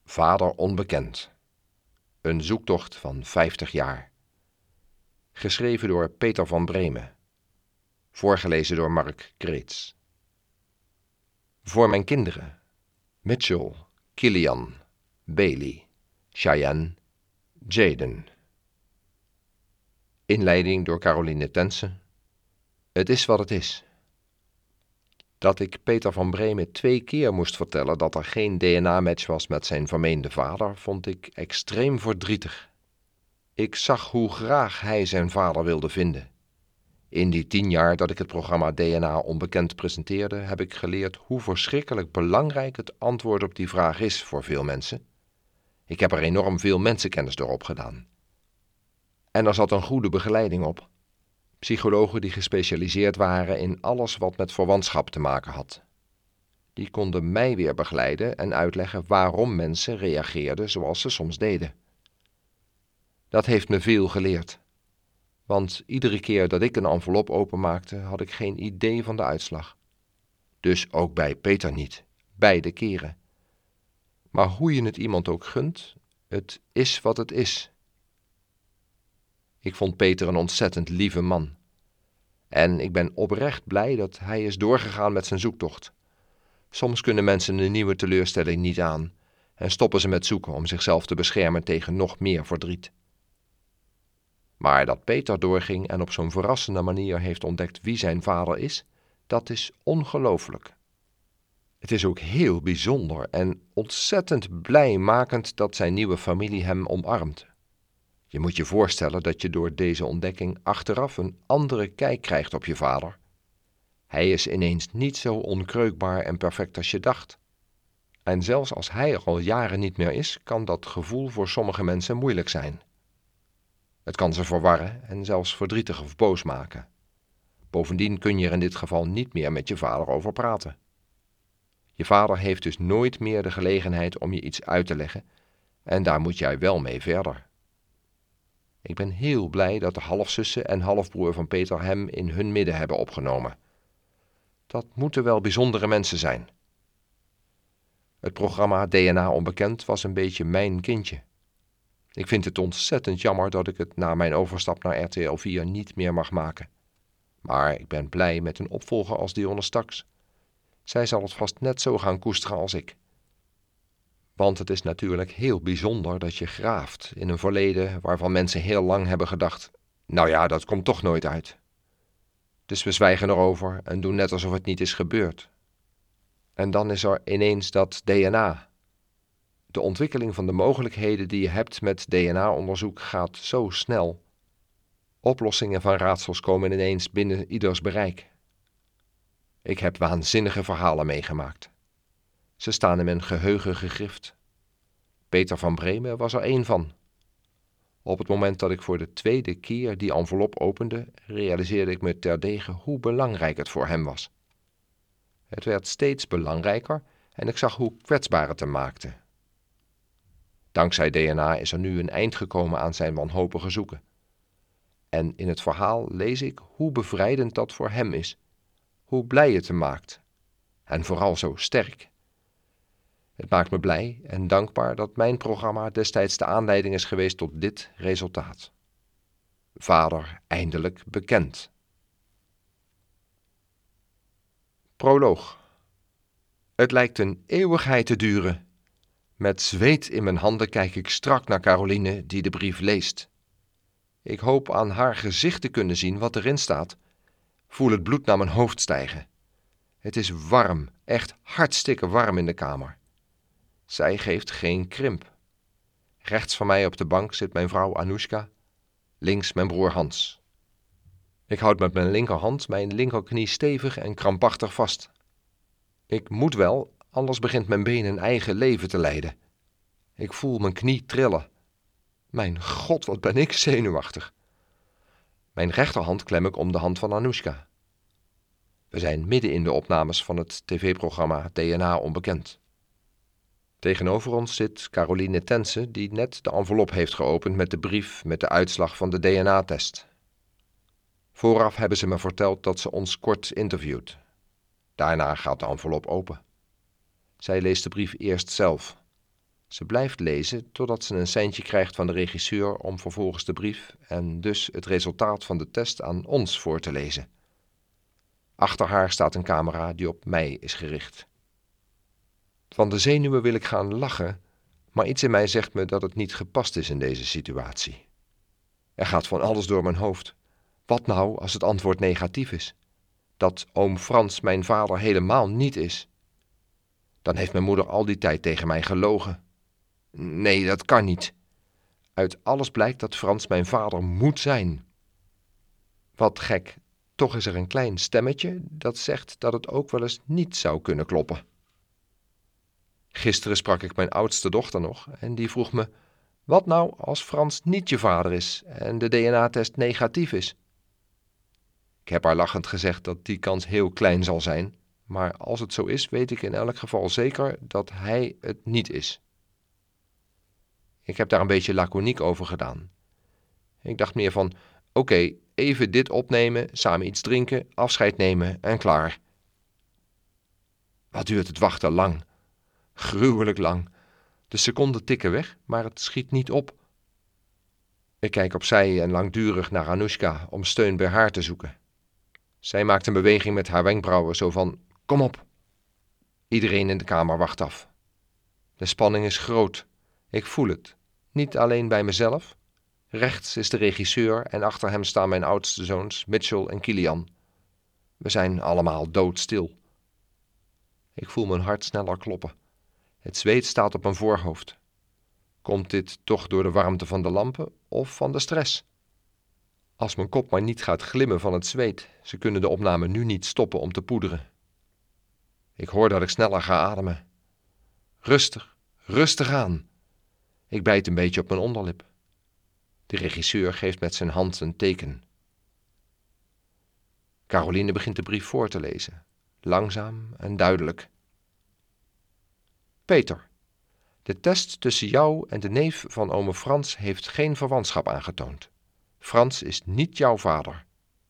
Vader onbekend. Een zoektocht van 50 jaar. Geschreven door Peter van Bremen. Voorgelezen door Mark Kreets. Voor mijn kinderen: Mitchell, Kilian, Bailey, Cheyenne, Jaden. Inleiding door Caroline Tense. Het is wat het is. Dat ik Peter van Bremen 2 keer moest vertellen dat er geen DNA-match was met zijn vermeende vader, vond ik extreem verdrietig. Ik zag hoe graag hij zijn vader wilde vinden. In die 10 jaar dat ik het programma DNA Onbekend presenteerde, heb ik geleerd hoe verschrikkelijk belangrijk het antwoord op die vraag is voor veel mensen. Ik heb er enorm veel mensenkennis door opgedaan. En er zat een goede begeleiding op. Psychologen die gespecialiseerd waren in alles wat met verwantschap te maken had. Die konden mij weer begeleiden en uitleggen waarom mensen reageerden zoals ze soms deden. Dat heeft me veel geleerd. Want iedere keer dat ik een envelop openmaakte, had ik geen idee van de uitslag. Dus ook bij Peter niet, beide keren. Maar hoe je het iemand ook gunt, het is wat het is. Ik vond Peter een ontzettend lieve man. En ik ben oprecht blij dat hij is doorgegaan met zijn zoektocht. Soms kunnen mensen een nieuwe teleurstelling niet aan en stoppen ze met zoeken om zichzelf te beschermen tegen nog meer verdriet. Maar dat Peter doorging en op zo'n verrassende manier heeft ontdekt wie zijn vader is, dat is ongelooflijk. Het is ook heel bijzonder en ontzettend blijmakend dat zijn nieuwe familie hem omarmt. Je moet je voorstellen dat je door deze ontdekking achteraf een andere kijk krijgt op je vader. Hij is ineens niet zo onkreukbaar en perfect als je dacht. En zelfs als hij er al jaren niet meer is, kan dat gevoel voor sommige mensen moeilijk zijn. Het kan ze verwarren en zelfs verdrietig of boos maken. Bovendien kun je er in dit geval niet meer met je vader over praten. Je vader heeft dus nooit meer de gelegenheid om je iets uit te leggen en daar moet jij wel mee verder. Ik ben heel blij dat de halfzussen en halfbroer van Peter hem in hun midden hebben opgenomen. Dat moeten wel bijzondere mensen zijn. Het programma DNA Onbekend was een beetje mijn kindje. Ik vind het ontzettend jammer dat ik het na mijn overstap naar RTL 4 niet meer mag maken. Maar ik ben blij met een opvolger als Dionne Staks. Zij zal het vast net zo gaan koesteren als ik. Want het is natuurlijk heel bijzonder dat je graaft in een verleden waarvan mensen heel lang hebben gedacht: nou ja, dat komt toch nooit uit. Dus we zwijgen erover en doen net alsof het niet is gebeurd. En dan is er ineens dat DNA. De ontwikkeling van de mogelijkheden die je hebt met DNA-onderzoek gaat zo snel. Oplossingen van raadsels komen ineens binnen ieders bereik. Ik heb waanzinnige verhalen meegemaakt. Ze staan in mijn geheugen gegrift. Peter van Bremen was er 1 van. Op het moment dat ik voor de 2e keer die envelop opende, realiseerde ik me terdege hoe belangrijk het voor hem was. Het werd steeds belangrijker en ik zag hoe kwetsbaar het hem maakte. Dankzij DNA is er nu een eind gekomen aan zijn wanhopige zoeken. En in het verhaal lees ik hoe bevrijdend dat voor hem is, hoe blij het hem maakt en vooral zo sterk. Het maakt me blij en dankbaar dat mijn programma destijds de aanleiding is geweest tot dit resultaat. Vader eindelijk bekend. Proloog. Het lijkt een eeuwigheid te duren. Met zweet in mijn handen kijk ik strak naar Caroline die de brief leest. Ik hoop aan haar gezicht te kunnen zien wat erin staat. Voel het bloed naar mijn hoofd stijgen. Het is warm, echt hartstikke warm in de kamer. Zij geeft geen krimp. Rechts van mij op de bank zit mijn vrouw Anoushka, links mijn broer Hans. Ik houd met mijn linkerhand mijn linkerknie stevig en krampachtig vast. Ik moet wel, anders begint mijn been een eigen leven te leiden. Ik voel mijn knie trillen. Mijn god, wat ben ik zenuwachtig. Mijn rechterhand klem ik om de hand van Anoushka. We zijn midden in de opnames van het tv-programma DNA Onbekend. Tegenover ons zit Caroline Tense, die net de envelop heeft geopend met de brief met de uitslag van de DNA-test. Vooraf hebben ze me verteld dat ze ons kort interviewt. Daarna gaat de envelop open. Zij leest de brief eerst zelf. Ze blijft lezen totdat ze een seintje krijgt van de regisseur om vervolgens de brief en dus het resultaat van de test aan ons voor te lezen. Achter haar staat een camera die op mij is gericht. Van de zenuwen wil ik gaan lachen, maar iets in mij zegt me dat het niet gepast is in deze situatie. Er gaat van alles door mijn hoofd. Wat nou als het antwoord negatief is? Dat oom Frans mijn vader helemaal niet is? Dan heeft mijn moeder al die tijd tegen mij gelogen. Nee, dat kan niet. Uit alles blijkt dat Frans mijn vader moet zijn. Wat gek, toch is er een klein stemmetje dat zegt dat het ook wel eens niet zou kunnen kloppen. Gisteren sprak ik mijn oudste dochter nog en die vroeg me: wat nou als Frans niet je vader is en de DNA-test negatief is? Ik heb haar lachend gezegd dat die kans heel klein zal zijn, maar als het zo is, weet ik in elk geval zeker dat hij het niet is. Ik heb daar een beetje laconiek over gedaan. Ik dacht meer van: oké, even dit opnemen, samen iets drinken, afscheid nemen en klaar. Wat duurt het wachten lang? Gruwelijk lang. De seconden tikken weg, maar het schiet niet op. Ik kijk opzij en langdurig naar Anoushka om steun bij haar te zoeken. Zij maakt een beweging met haar wenkbrauwen, zo van: kom op. Iedereen in de kamer wacht af. De spanning is groot. Ik voel het. Niet alleen bij mezelf. Rechts is de regisseur en achter hem staan mijn oudste zoons Mitchell en Kilian. We zijn allemaal doodstil. Ik voel mijn hart sneller kloppen. Het zweet staat op mijn voorhoofd. Komt dit toch door de warmte van de lampen of van de stress? Als mijn kop maar niet gaat glimmen van het zweet, ze kunnen de opname nu niet stoppen om te poederen. Ik hoor dat ik sneller ga ademen. Rustig, rustig aan. Ik bijt een beetje op mijn onderlip. De regisseur geeft met zijn hand een teken. Caroline begint de brief voor te lezen, langzaam en duidelijk. Peter, de test tussen jou en de neef van ome Frans heeft geen verwantschap aangetoond. Frans is niet jouw vader.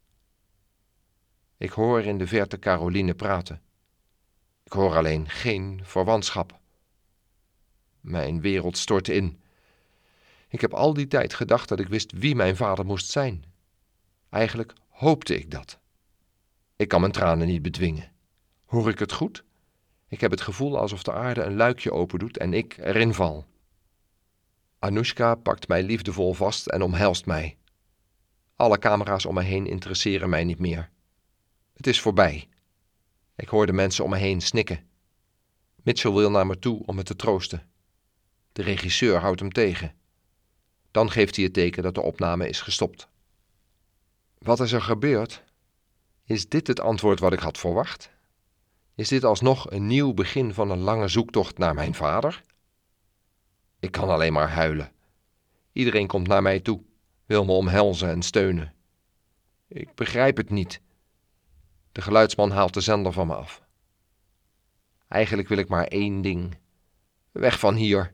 Ik hoor in de verte Caroline praten. Ik hoor alleen geen verwantschap. Mijn wereld stort in. Ik heb al die tijd gedacht dat ik wist wie mijn vader moest zijn. Eigenlijk hoopte ik dat. Ik kan mijn tranen niet bedwingen. Hoor ik het goed? Ik heb het gevoel alsof de aarde een luikje opendoet en ik erin val. Anoushka pakt mij liefdevol vast en omhelst mij. Alle camera's om me heen interesseren mij niet meer. Het is voorbij. Ik hoor de mensen om me heen snikken. Mitchell wil naar me toe om me te troosten. De regisseur houdt hem tegen. Dan geeft hij het teken dat de opname is gestopt. Wat is er gebeurd? Is dit het antwoord wat ik had verwacht? Is dit alsnog een nieuw begin van een lange zoektocht naar mijn vader? Ik kan alleen maar huilen. Iedereen komt naar mij toe, wil me omhelzen en steunen. Ik begrijp het niet. De geluidsman haalt de zender van me af. Eigenlijk wil ik maar één ding. Weg van hier.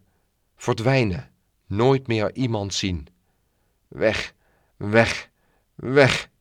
Verdwijnen. Nooit meer iemand zien. Weg, weg, weg.